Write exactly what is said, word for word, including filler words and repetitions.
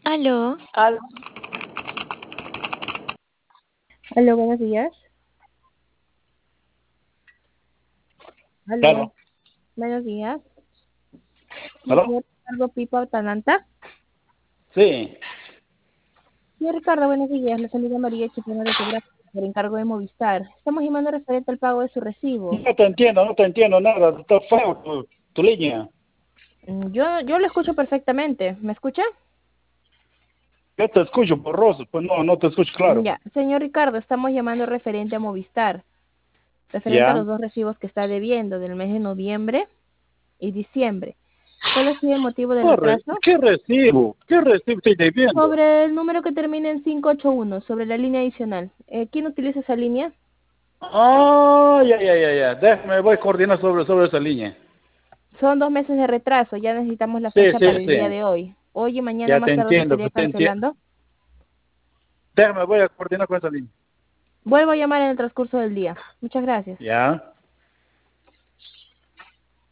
Aló, Al- Aló, buenos días. Aló, Claro. buenos días. Sí, ¿Aló? señor Ricardo Pipo Atalanta. Sí. Señor Ricardo, buenos días. Le saluda María Chipona de Quebrada por encargo de Movistar. Estamos llamando referente al pago de su recibo. No te entiendo, no te entiendo nada. Está feo tu, tu línea. Mm, Yo, yo lo escucho perfectamente. ¿Me escucha? Yo te escucho borroso. Pues no, no te escucho Mm, claro. Ya, señor Ricardo, estamos llamando referente a Movistar, referente a ¿Ya? los dos recibos que está debiendo del mes de noviembre y diciembre. ¿Cuál ha sido el motivo del ¿Qué, re- retraso? qué recibo? ¿Qué recibo estoy debiendo? Sobre el número que termina en quinientos ochenta y uno, sobre la línea adicional. Eh, ¿Quién utiliza esa línea? Ah, ya, ya, ya, ya. Déjame, voy a coordinar sobre, sobre esa línea. Son dos meses de retraso, ya necesitamos la Sí, fecha sí, para el sí. día de hoy. Hoy y mañana Ya más te tarde se entiendo, estaría pues te entiendo. cancelando. Déjame, voy a coordinar con esa línea. Vuelvo a llamar en el transcurso del día. Muchas gracias. ¿Ya?